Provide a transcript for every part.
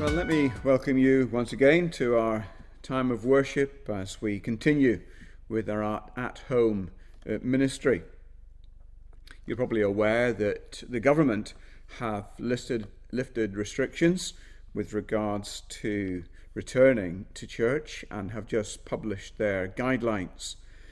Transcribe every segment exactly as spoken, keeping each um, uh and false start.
Well, let me welcome you once again to our time of worship as we continue with our at-home uh, ministry. You're probably aware that the government have listed, lifted restrictions with regards to returning to church and have just published their guidelines.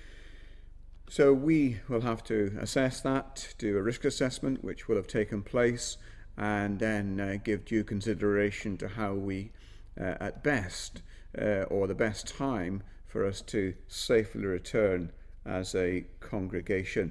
So we will have to assess that, do a risk assessment which will have taken place, and then uh, give due consideration to how we, uh, at best, uh, or the best time for us to safely return as a congregation.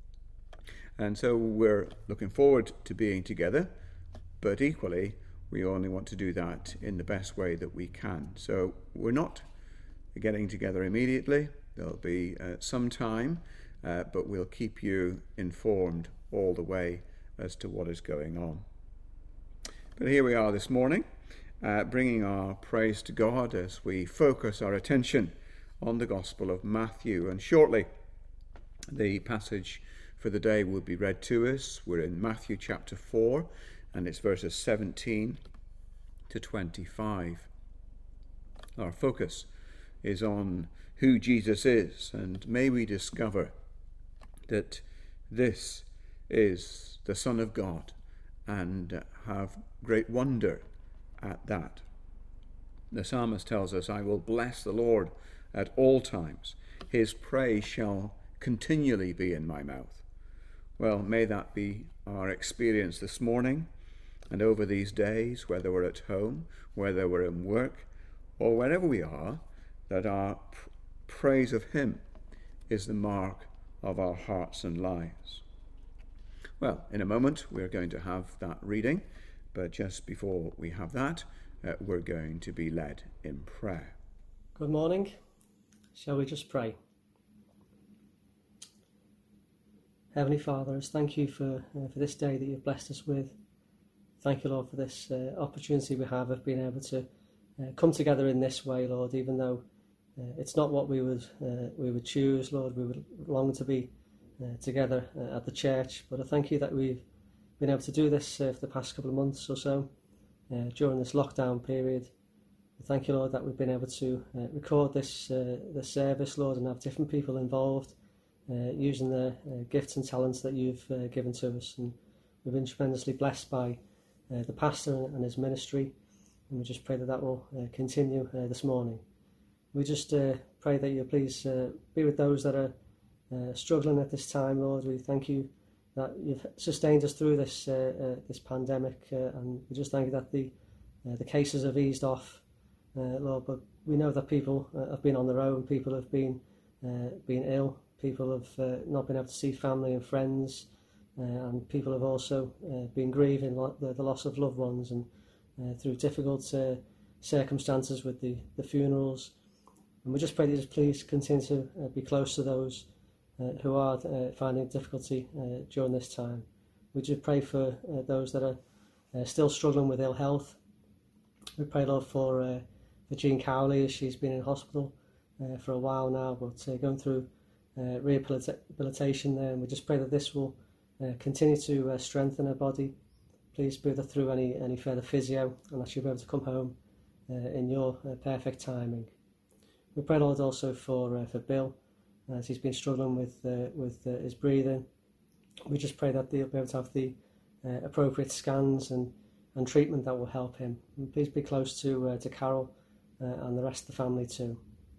And so we're looking forward to being together, but equally, we only want to do that in the best way that we can. So we're not getting together immediately. There'll be uh, some time, uh, but we'll keep you informed all the way as to what is going on. But here we are this morning, uh, bringing our praise to God as we focus our attention on the Gospel of Matthew. And shortly, the passage for the day will be read to us. We're in Matthew chapter four, and it's verses seventeen to twenty-five. Our focus is on who Jesus is, and may we discover that this is the Son of God, and have great wonder at that. The psalmist tells us, "I will bless the Lord at all times. His praise shall continually be in my mouth." Well, may that be our experience this morning and over these days, whether we're at home, whether we're in work, or wherever we are, that our pr- praise of him is the mark of our hearts and lives. Well, in a moment, we're going to have that reading, but just before we have that, uh, we're going to be led in prayer. Good morning. Shall we just pray? Heavenly Father, as thank you for uh, for this day that you've blessed us with. Thank you, Lord, for this uh, opportunity we have of being able to uh, come together in this way, Lord, even though uh, it's not what we would uh, we would choose, Lord. We would long to be uh, together uh, at the church, but I thank you that we've been able to do this uh, for the past couple of months or so uh, during this lockdown period. Thank you, Lord, that we've been able to uh, record this uh, this service, Lord, and have different people involved uh, using the uh, gifts and talents that you've uh, given to us. And we've been tremendously blessed by uh, the pastor and his ministry, and we just pray that that will uh, continue uh, this morning. We just uh, pray that you please uh, be with those that are uh, struggling at this time, Lord. We thank you that you've sustained us through this uh, uh, this pandemic, uh, and we just thank you that the uh, the cases have eased off, uh, Lord. But we know that people uh, have been on their own. People have been uh, been ill. People have uh, not been able to see family and friends, uh, and people have also uh, been grieving lo- the, the loss of loved ones, and uh, through difficult uh, circumstances with the, the funerals. And we just pray that you just please continue to uh, be close to those Uh, who are uh, finding difficulty uh, during this time. We just pray for uh, those that are uh, still struggling with ill health. We pray, Lord, for, uh, for Jean Cowley, as she's been in hospital uh, for a while now, but uh, going through uh, rehabilitation there. And we just pray that this will uh, continue to uh, strengthen her body. Please be with her through any, any further physio, and that she'll be able to come home uh, in your uh, perfect timing. We pray, Lord, also for uh, for Bill, as he's been struggling with uh, with uh, his breathing. We just pray that they'll be able to have the uh, appropriate scans and, and treatment that will help him. And please be close to uh, to Carol uh, and the rest of the family too.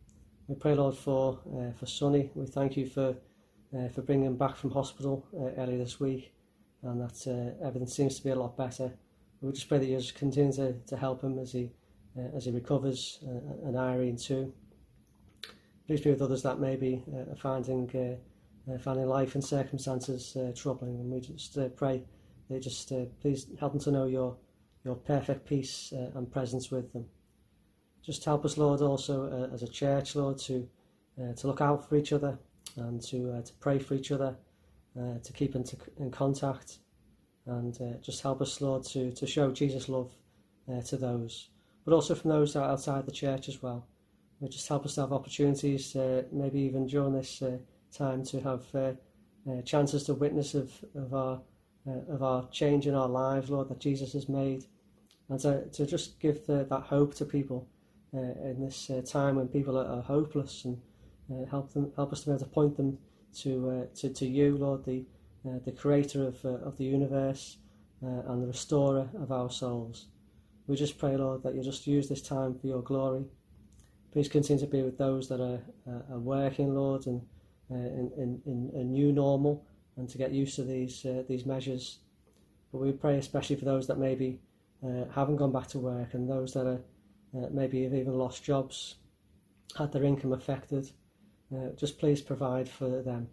We pray, Lord, for uh, for Sonny. We thank you for uh, for bringing him back from hospital uh, earlier this week, and that uh, everything seems to be a lot better. We just pray that you just continue to, to help him as he uh, as he recovers, uh, and Irene too. Please be with others that may be uh, finding uh, uh, finding life and circumstances uh, troubling, and we just uh, pray that you just uh, please help them to know your your perfect peace uh, and presence with them. Just help us, Lord, also uh, as a church, Lord, to uh, to look out for each other and to uh, to pray for each other, uh, to keep in, to, in contact, and uh, just help us, Lord, to to show Jesus' love uh, to those, but also from those outside the church as well. Just help us to have opportunities, uh, maybe even during this uh, time, to have uh, uh, chances to witness of, of our uh, of our change in our lives, Lord, that Jesus has made, and to, to just give the, that hope to people uh, in this uh, time when people are, are hopeless, and uh, help them, help us to be able to point them to uh, to, to you, Lord, the uh, the Creator of uh, of the universe uh, and the Restorer of our souls. We just pray, Lord, that you just use this time for your glory. Please continue to be with those that are, uh, are working, Lord, and uh, in, in, in a new normal, and to get used to these uh, these measures. But we pray especially for those that maybe uh, haven't gone back to work, and those that are uh, maybe have even lost jobs, had their income affected. Uh, just please provide for them.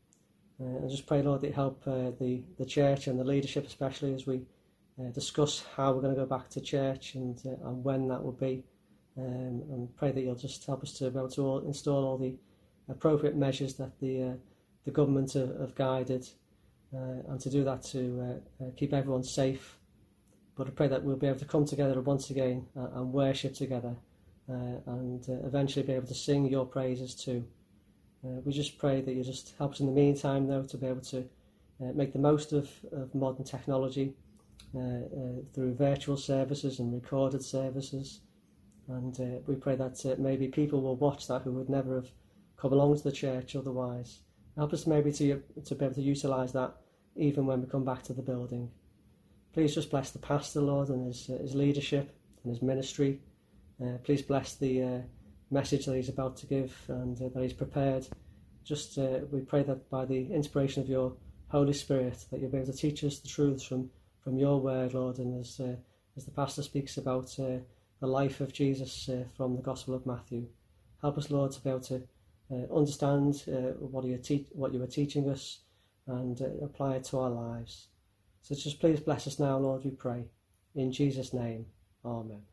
Uh, and just pray, Lord, that you help uh, the, the church and the leadership, especially as we uh, discuss how we're going to go back to church, and, uh, and when that will be. Um, and pray that you'll just help us to be able to all, install all the appropriate measures that the uh, the government have, have guided, uh, and to do that to uh, uh, keep everyone safe. But I pray that we'll be able to come together once again uh, and worship together, uh, and uh, eventually be able to sing your praises too. Uh, we just pray that you just help us in the meantime, though, to be able to uh, make the most of, of modern technology uh, uh, through virtual services and recorded services. And uh, we pray that uh, maybe people will watch that who would never have come along to the church otherwise. Help us maybe to, to be able to utilise that even when we come back to the building. Please just bless the pastor, Lord, and his, uh, his leadership and his ministry. Uh, please bless the uh, message that he's about to give, and uh, that he's prepared. Just uh, we pray that by the inspiration of your Holy Spirit, that you'll be able to teach us the truths from, from your word, Lord. And as, uh, as the pastor speaks about uh, the life of Jesus uh, from the Gospel of Matthew, help us, Lord, to be able to uh, understand uh, what, you te- what you are teaching us, and uh, apply it to our lives. So just please bless us now, Lord, we pray. In Jesus' name, amen.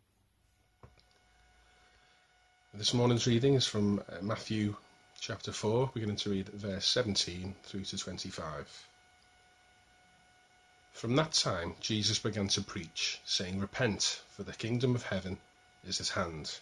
This morning's reading is from Matthew chapter four. We're going to read verse seventeen through to twenty-five. From that time Jesus began to preach, saying, "Repent, for the kingdom of heaven is at hand."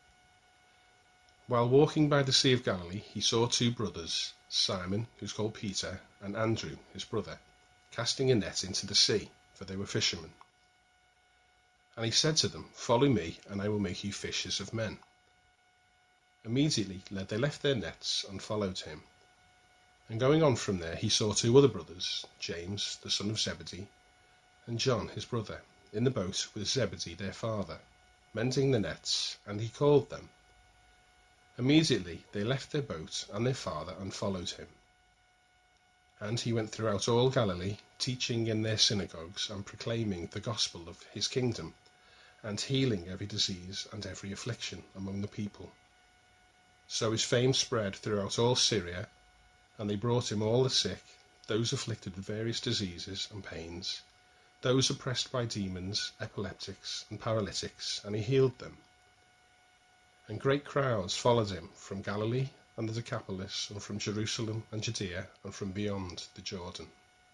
While walking by the Sea of Galilee, he saw two brothers, Simon, who's called Peter, and Andrew, his brother, casting a net into the sea, for they were fishermen. And he said to them, "Follow me, and I will make you fishers of men." Immediately they left their nets and followed him. And going on from there, he saw two other brothers, James, the son of Zebedee, and John, his brother, in the boat with Zebedee, their father, mending the nets, and he called them. Immediately they left their boat and their father and followed him. And he went throughout all Galilee, teaching in their synagogues and proclaiming the gospel of his kingdom, and healing every disease and every affliction among the people. So his fame spread throughout all Syria, and they brought him all the sick, those afflicted with various diseases and pains, those oppressed by demons, epileptics, and paralytics, and he healed them. And great crowds followed him from Galilee and the Decapolis, and from Jerusalem and Judea, and from beyond the Jordan.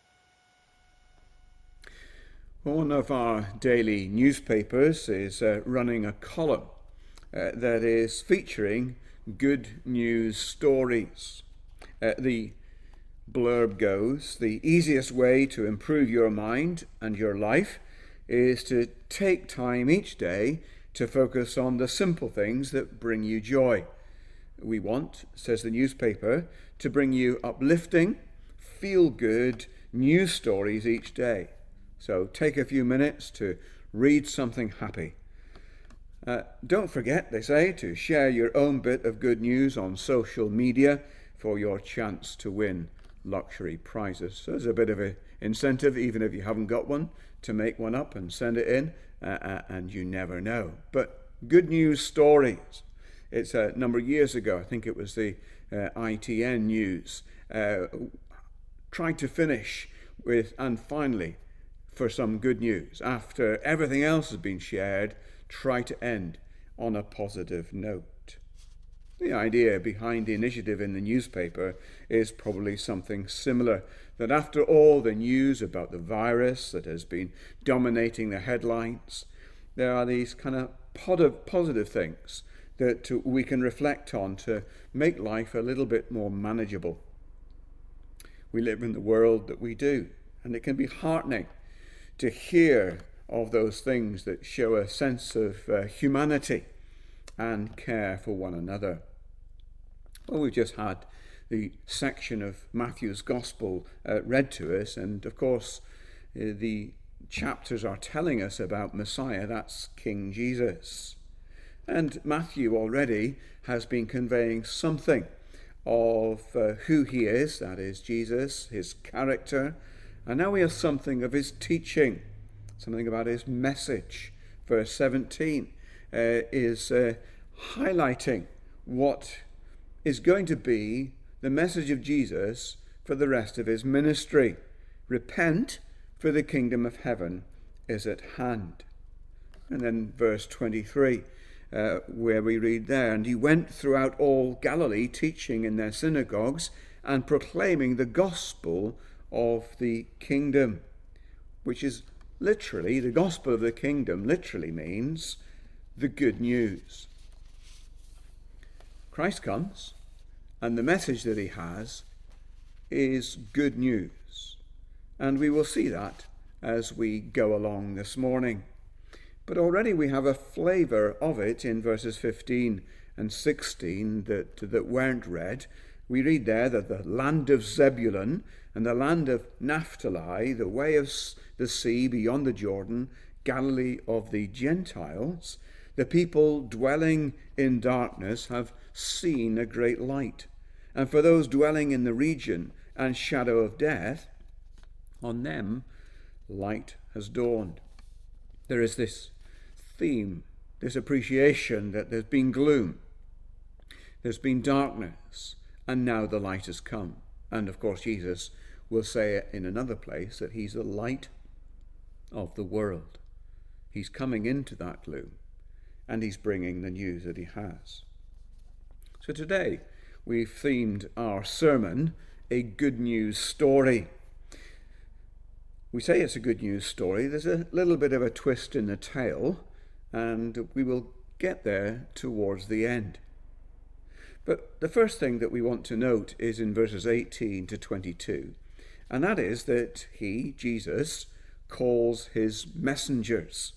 One of our daily newspapers is uh, running a column uh, that is featuring good news stories. Uh, the blurb goes, "The easiest way to improve your mind and your life is to take time each day to focus on the simple things that bring you joy. We want," says the newspaper, "to bring you uplifting, feel-good news stories each day. So take a few minutes to read something happy. Uh, don't forget," they say, "to share your own bit of good news on social media for your chance to win luxury prizes." So there's a bit of an incentive, even if you haven't got one, to make one up and send it in, uh, uh, and you never know. But good news stories. It's a number of years ago, I think it was the uh, I T N News, uh, tried to finish with, and finally, for some good news. After everything else has been shared, try to end on a positive note. The idea behind the initiative in the newspaper is probably something similar, that after all the news about the virus that has been dominating the headlines, there are these kind of positive things that we can reflect on to make life a little bit more manageable. We live in the world that we do, and it can be heartening to hear of those things that show a sense of uh, humanity and care for one another. Well, we've just had the section of Matthew's Gospel uh, read to us, and of course uh, the chapters are telling us about Messiah, that's King Jesus. And Matthew already has been conveying something of uh, who he is, that is Jesus, his character, and now we have something of his teaching, something about his message. Verse seventeen uh, is uh, highlighting what is going to be the message of Jesus for the rest of his ministry. Repent, for the kingdom of heaven is at hand. And then verse twenty-three, uh, where we read there, and he went throughout all Galilee, teaching in their synagogues and proclaiming the gospel of the kingdom, which is literally, the gospel of the kingdom literally means the good news. Christ comes, and the message that he has is good news. And we will see that as we go along this morning. But already we have a flavour of it in verses fifteen and sixteen that, that weren't read. We read there that the land of Zebulun and the land of Naphtali, the way of the sea beyond the Jordan, Galilee of the Gentiles, the people dwelling in darkness have seen a great light. And for those dwelling in the region and shadow of death, on them light has dawned. There is this theme, this appreciation that there's been gloom, there's been darkness, and now the light has come. And of course Jesus will say in another place that he's the light of the world. He's coming into that gloom, and he's bringing the news that he has. So today we've themed our sermon a good news story. We say it's a good news story. There's a little bit of a twist in the tale, and we will get there towards the end. But the first thing that we want to note is in verses eighteen to twenty-two, and that is that he, Jesus, calls his messengers.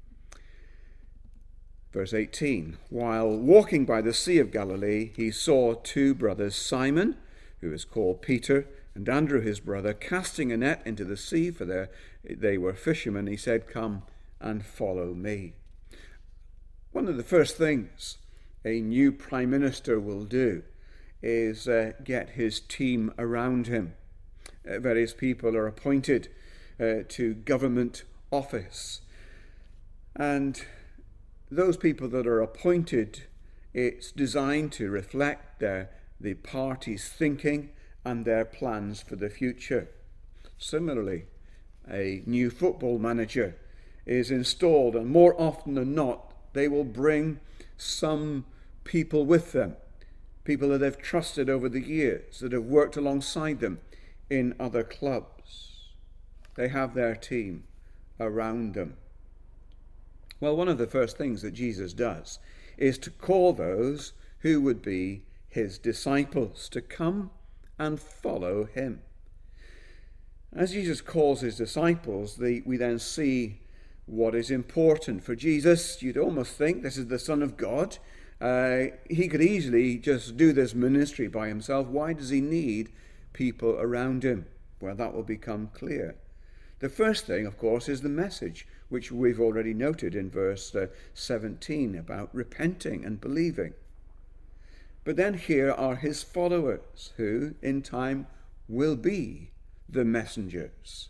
Verse eighteen, while walking by the Sea of Galilee, he saw two brothers, Simon, who is called Peter, and Andrew his brother, casting a net into the sea, for their, they were fishermen. He said, come and follow me. One of the first things a new prime minister will do is uh, get his team around him. Uh, various people are appointed uh, to government office. And those people that are appointed, it's designed to reflect their, the party's thinking and their plans for the future. Similarly, a new football manager is installed, and more often than not, they will bring some people with them, people that they've trusted over the years, that have worked alongside them in other clubs. They have their team around them. Well, one of the first things that Jesus does is to call those who would be his disciples to come and follow him. As Jesus calls his disciples, the, we then see what is important for Jesus. You'd almost think this is the Son of God. Uh, he could easily just do this ministry by himself. Why does he need people around him? Well, that will become clear. The first thing, of course, is the message, which we've already noted in verse uh, seventeen about repenting and believing. But then here are his followers, who in time will be the messengers.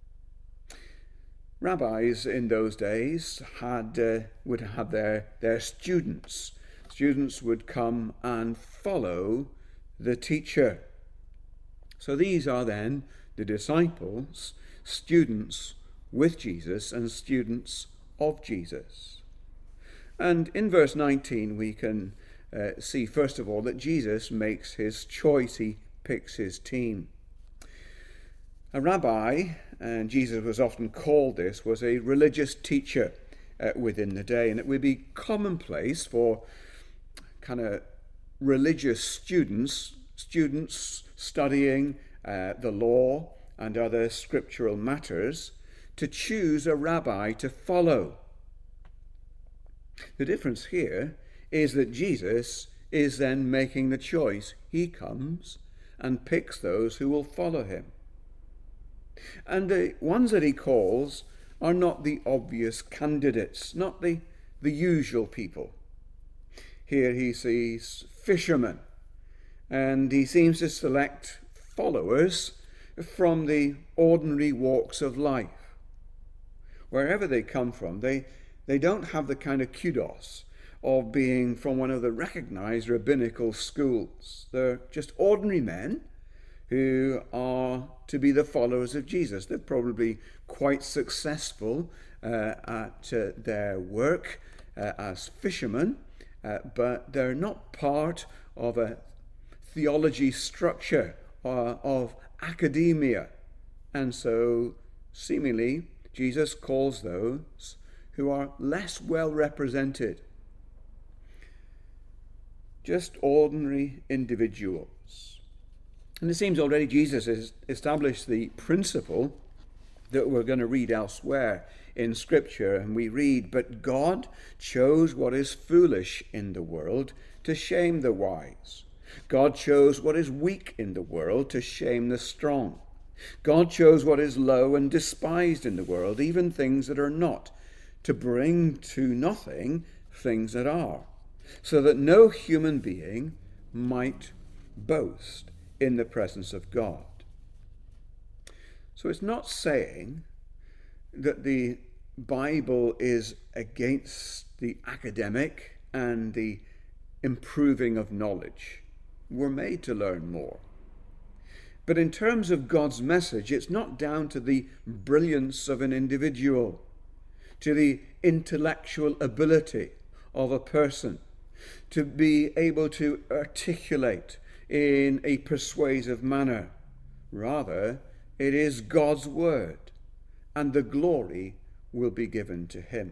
Rabbis in those days had uh, would have their, their students. Students would come and follow the teacher. So these are then the disciples, students with Jesus and students of Jesus. And in verse nineteen we can uh, see first of all that Jesus makes his choice. He picks his team. A rabbi, and Jesus was often called this, was a religious teacher uh, within the day, and it would be commonplace for kind of religious students, students studying uh, the law and other scriptural matters, to choose a rabbi to follow. The difference here is that Jesus is then making the choice. He comes and picks those who will follow him. And the ones that he calls are not the obvious candidates, not the, the usual people. Here he sees fishermen, and he seems to select followers from the ordinary walks of life. Wherever they come from, they, they don't have the kind of kudos of being from one of the recognized rabbinical schools. They're just ordinary men who are to be the followers of Jesus. They're probably quite successful uh, at uh, their work uh, as fishermen, uh, but they're not part of a theology structure uh, of academia. And so, seemingly, Jesus calls those who are less well represented. Just ordinary individuals. And it seems already Jesus has established the principle that we're going to read elsewhere in Scripture. And we read, "But God chose what is foolish in the world to shame the wise. God chose what is weak in the world to shame the strong. God chose what is low and despised in the world, even things that are not, to bring to nothing things that are, so that no human being might boast in the presence of God." So it's not saying that the Bible is against the academic and the improving of knowledge. We're made to learn more. But in terms of God's message, it's not down to the brilliance of an individual, to the intellectual ability of a person, to be able to articulate in a persuasive manner. Rather, it is God's word, and the glory will be given to him.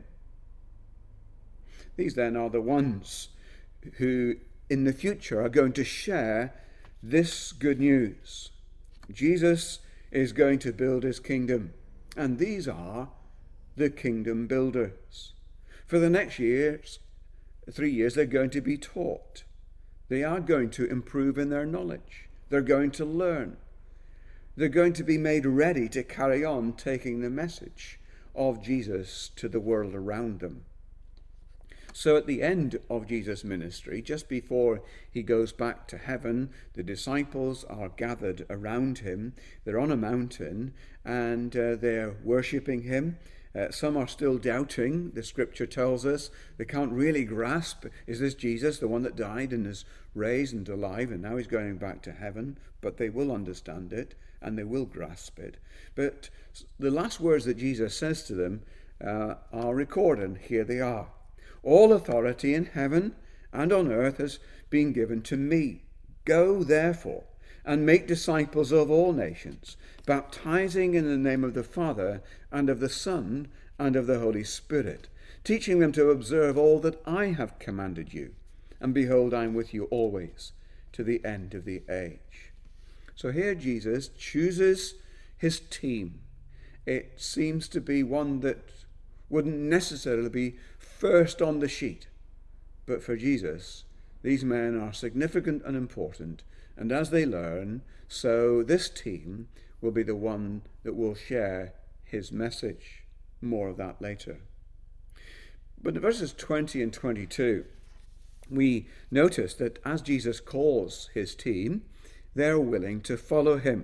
These then are the ones who in the future are going to share this good news. Jesus is going to build his kingdom, and these are the kingdom builders. For the next years, three years, they're going to be taught. They are going to improve in their knowledge. They're going to learn. They're going to be made ready to carry on taking the message of Jesus to the world around them. So at the end of Jesus' ministry, just before he goes back to heaven, the disciples are gathered around him. They're on a mountain and uh, they're worshipping him. Uh, some are still doubting, the scripture tells us. They can't really grasp, is this Jesus, the one that died and is raised and alive, and now he's going back to heaven? But they will understand it, and they will grasp it. But the last words that Jesus says to them uh, are recorded, and here they are. "All authority in heaven and on earth has been given to me. Go, therefore, and make disciples of all nations, baptizing in the name of the Father and of the Son and of the Holy Spirit, teaching them to observe all that I have commanded you. And behold, I am with you always to the end of the age." So here Jesus chooses his team. It seems to be one that wouldn't necessarily be first on the sheet. But for Jesus, these men are significant and important. And as they learn, so this team will be the one that will share his message. More of that later. But in verses twenty and twenty-two, we notice that as Jesus calls his team, they're willing to follow him.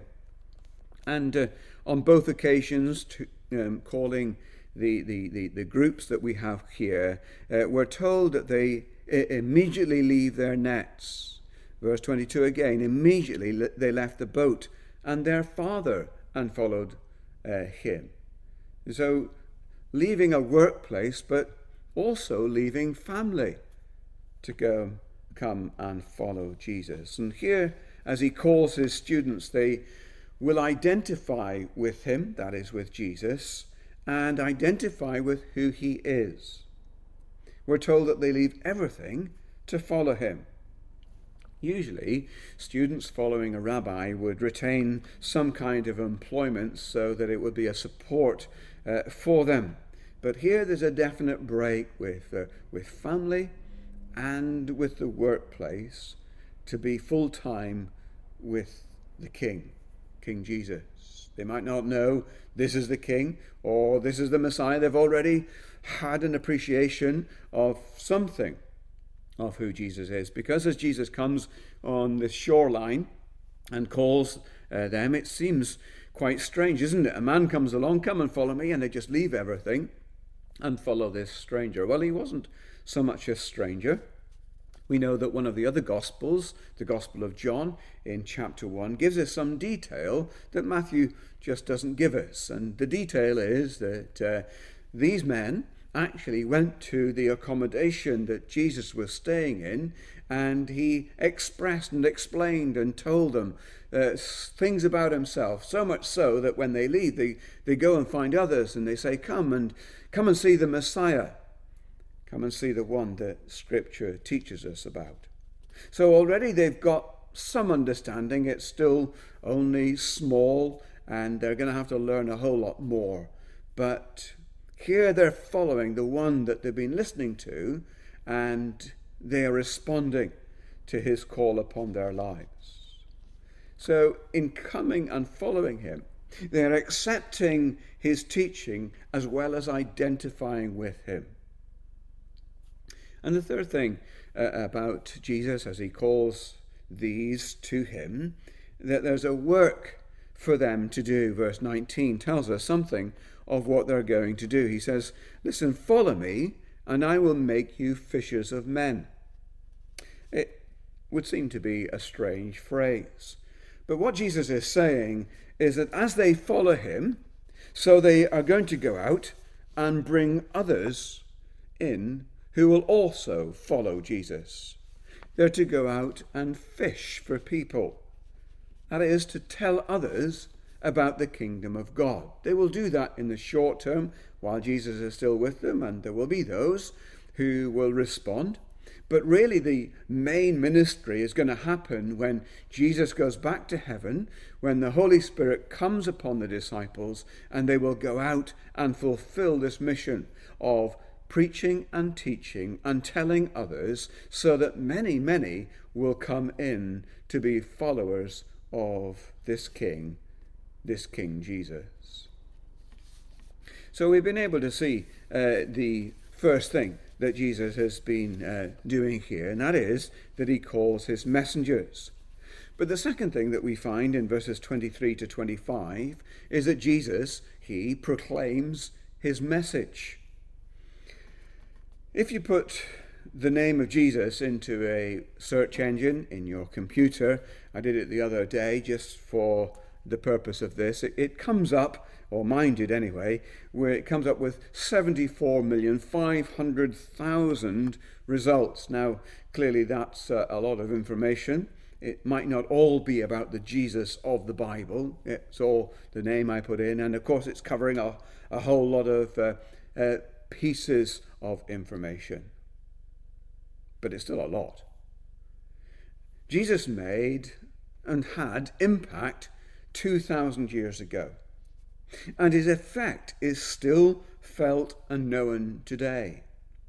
And uh, on both occasions, to, um, calling the, the, the, the groups that we have here, uh, we're told that they uh, immediately leave their nets. Verse twenty-two again, immediately they left the boat and their father and followed uh, him. So leaving a workplace, but also leaving family to go come and follow Jesus. And here, as he calls his students, they will identify with him, that is with Jesus, and identify with who he is. We're told that they leave everything to follow him. Usually, students following a rabbi would retain some kind of employment so that it would be a support uh, for them. But here there's a definite break with, uh, with family and with the workplace to be full-time with the King, King Jesus. They might not know this is the King or this is the Messiah. They've already had an appreciation of something of who Jesus is. Because as Jesus comes on the shoreline and calls uh, them, it seems quite strange, isn't it? A man comes along, come and follow me, and they just leave everything and follow this stranger. Well, he wasn't so much a stranger. We know that one of the other Gospels, the Gospel of John, in chapter one, gives us some detail that Matthew just doesn't give us. And the detail is that uh, these men actually went to the accommodation that Jesus was staying in, and he expressed and explained and told them uh, things about himself, so much so that when they leave, they, they go and find others and they say, come and come and see the Messiah. Come and see the one that Scripture teaches us about. So already they've got some understanding. It's still only small, and they're going to have to learn a whole lot more. But here they're following the one that they've been listening to, and they are responding to his call upon their lives. So in coming and following him, they're accepting his teaching as well as identifying with him. And the third thing uh, about Jesus as he calls these to him, that there's a work for them to do. Verse nineteen tells us something of what they're going to do. He says, listen, follow me, and I will make you fishers of men. It would seem to be a strange phrase. But what Jesus is saying is that as they follow him, so they are going to go out and bring others in who will also follow Jesus. They're to go out and fish for people. That is, to tell others about the kingdom of God. They will do that in the short term while Jesus is still with them, and there will be those who will respond. But really the main ministry is going to happen when Jesus goes back to heaven, when the Holy Spirit comes upon the disciples, and they will go out and fulfill this mission of preaching and teaching and telling others, so that many, many will come in to be followers of this King, this King Jesus. So we've been able to see uh, the first thing that Jesus has been uh, doing here, and that is that he calls his messengers. But the second thing that we find in verses twenty-three to twenty-five is that Jesus, he proclaims his message. If you put the name of Jesus into a search engine in your computer, I did it the other day just for the purpose of this, it, it comes up, or mine did anyway, where it comes up with seventy-four million five hundred thousand results. Now, clearly that's uh, a lot of information. It might not all be about the Jesus of the Bible. It's all the name I put in, and of course it's covering a, a whole lot of uh, uh, pieces of information. But it's still a lot. Jesus made and had impact two thousand years ago. And his effect is still felt and known today.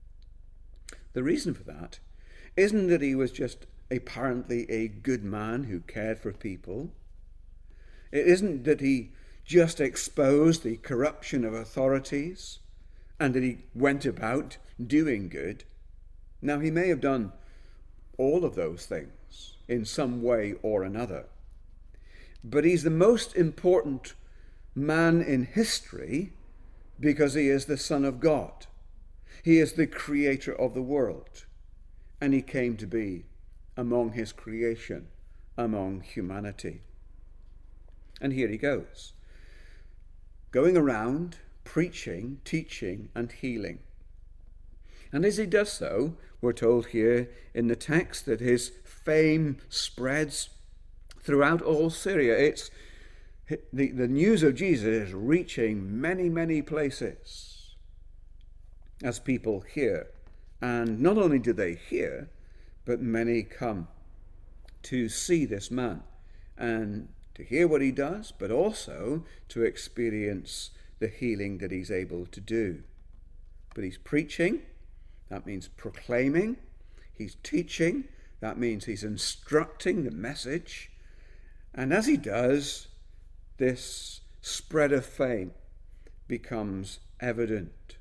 The reason for that isn't that he was just apparently a good man who cared for people. It isn't that he just exposed the corruption of authorities and that he went about doing good. Now, he may have done all of those things in some way or another, but he's the most important man in history because he is the Son of God. He is the creator of the world, and he came to be among his creation, among humanity. And here he goes, going around preaching, teaching, and healing. And as he does so, we're told here in the text that his fame spreads throughout all Syria. It's the, the news of Jesus is reaching many, many places as people hear. And not only do they hear, but many come to see this man and to hear what he does, but also to experience the healing that he's able to do. But he's preaching, that means proclaiming. He's teaching, that means he's instructing the message. And as he does, this spread of fame becomes evident.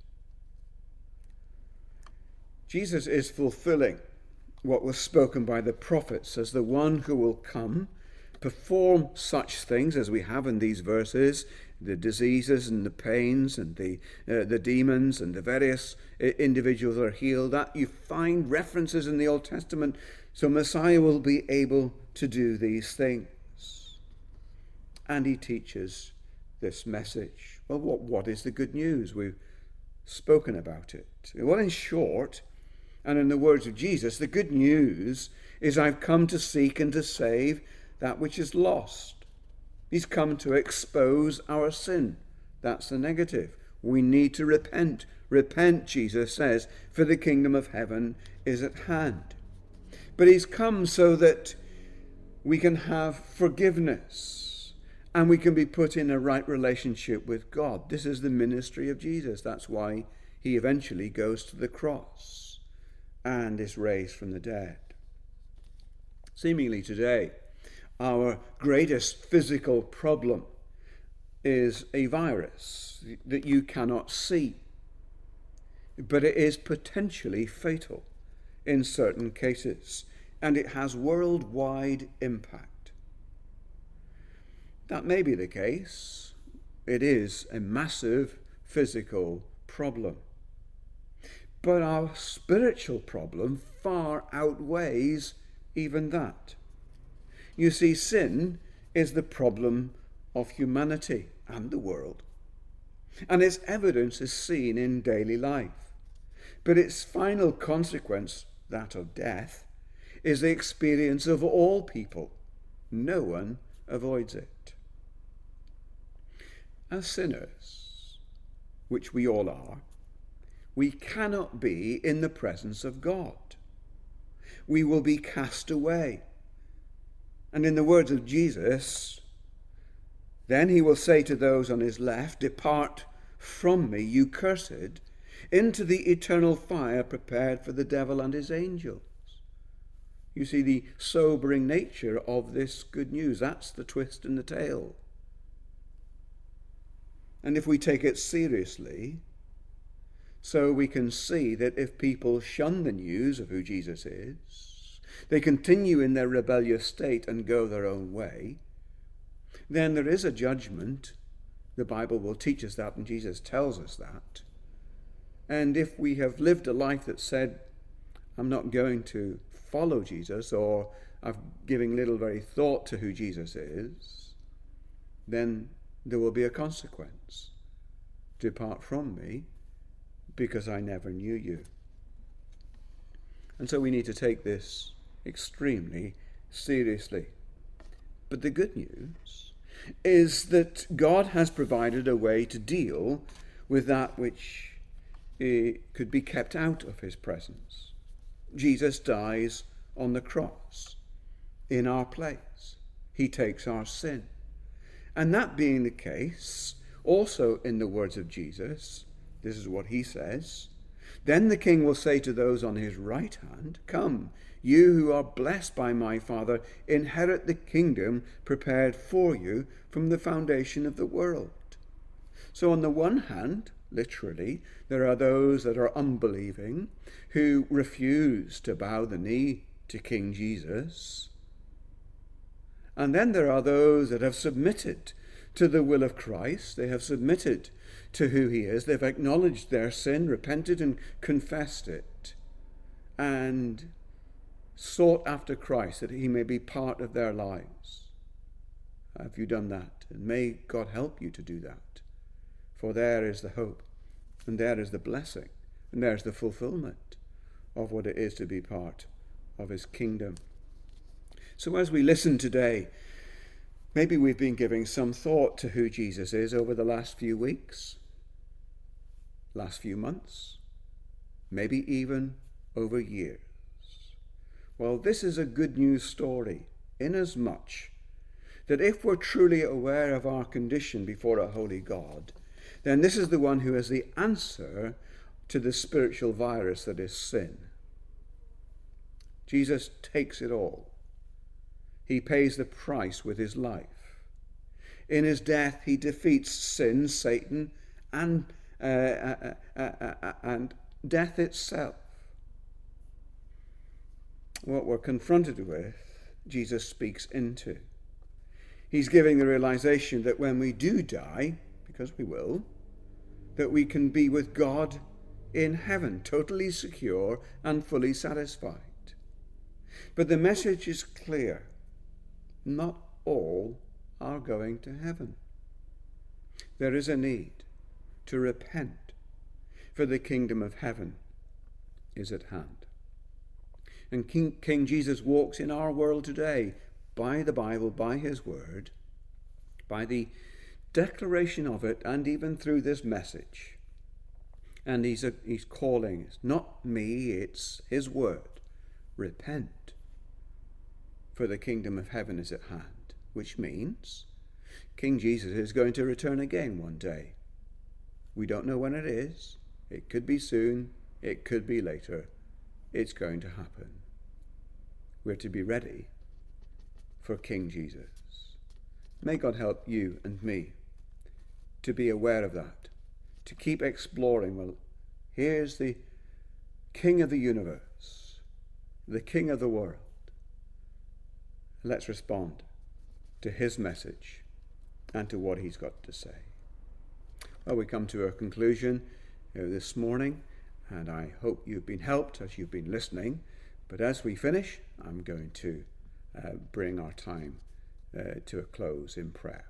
Jesus is fulfilling what was spoken by the prophets as the one who will come, perform such things as we have in these verses, the diseases and the pains and the uh, the demons and the various individuals that are healed, that you find references in the Old Testament. So Messiah will be able to do these things. And he teaches this message. Well, what, what is the good news? We've spoken about it. Well, in short, and in the words of Jesus, the good news is I've come to seek and to save that which is lost. He's come to expose our sin. That's the negative. We need to repent. Repent, Jesus says, for the kingdom of heaven is at hand. But he's come so that we can have forgiveness and we can be put in a right relationship with God. This is the ministry of Jesus. That's why he eventually goes to the cross and is raised from the dead. Seemingly today, our greatest physical problem is a virus that you cannot see, but it is potentially fatal in certain cases, and it has worldwide impact. That may be the case. It is a massive physical problem. But our spiritual problem far outweighs even that. You see, sin is the problem of humanity and the world, and its evidence is seen in daily life. But its final consequence, that of death, is the experience of all people. No one avoids it. As sinners, which we all are, we cannot be in the presence of God. We will be cast away. And in the words of Jesus, then he will say to those on his left, "Depart from me, you cursed, into the eternal fire prepared for the devil and his angels." You see the sobering nature of this good news. That's the twist in the tale. And if we take it seriously, so we can see that if people shun the news of who Jesus is, they continue in their rebellious state and go their own way, then there is a judgment. The Bible will teach us that, and Jesus tells us that. And if we have lived a life that said, I'm not going to follow Jesus, or I'm giving little very thought to who Jesus is, then there will be a consequence. Depart from me, because I never knew you. And so we need to take this extremely seriously. But the good news is that God has provided a way to deal with that which uh, could be kept out of his presence. Jesus dies on the cross in our place. He takes our sin. And that being the case, also in the words of Jesus, this is what he says, "Then the king will say to those on his right hand, 'Come, you who are blessed by my Father, inherit the kingdom prepared for you from the foundation of the world.'" So on the one hand, literally, there are those that are unbelieving who refuse to bow the knee to King Jesus. And then there are those that have submitted to the will of Christ. They have submitted to who he is. They've acknowledged their sin, repented and confessed it, and sought after Christ that he may be part of their lives. Have you done that? And may God help you to do that. For there is the hope, and there is the blessing, and there's the fulfillment of what it is to be part of his kingdom. So as we listen today, maybe we've been giving some thought to who Jesus is over the last few weeks, last few months, maybe even over years. Well, this is a good news story, inasmuch that if we're truly aware of our condition before a holy God, then this is the one who has the answer to the spiritual virus that is sin. Jesus takes it all. He pays the price with his life. In his death, he defeats sin, Satan, and, uh, uh, uh, uh, uh, and death itself. What we're confronted with, Jesus speaks into. He's giving the realization that when we do die, because we will, that we can be with God in heaven, totally secure and fully satisfied. But the message is clear. Not all are going to heaven. There is a need to repent, for the kingdom of heaven is at hand. And King, King Jesus walks in our world today by the Bible, by his word, by the declaration of it, and even through this message. And he's, a, he's calling, it's not me, it's his word. Repent, for the kingdom of heaven is at hand, which means King Jesus is going to return again one day. We don't know when it is. It could be soon. It could be later. It's going to happen. We're to be ready for King Jesus. May God help you and me to be aware of that, to keep exploring. Well, here's the King of the universe, the King of the world. Let's respond to his message and to what he's got to say. Well, we come to a conclusion uh, this morning, and I hope you've been helped as you've been listening. But as we finish, I'm going to uh, bring our time uh, to a close in prayer.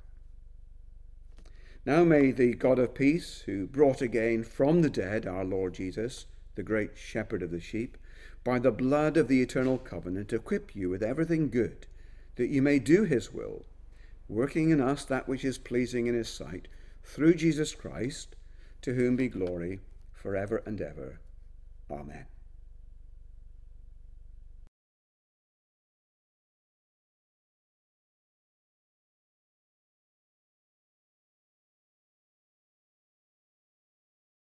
Now may the God of peace, who brought again from the dead our Lord Jesus, the great shepherd of the sheep, by the blood of the eternal covenant, equip you with everything good, that you may do his will, working in us that which is pleasing in his sight, through Jesus Christ, to whom be glory forever and ever. Amen.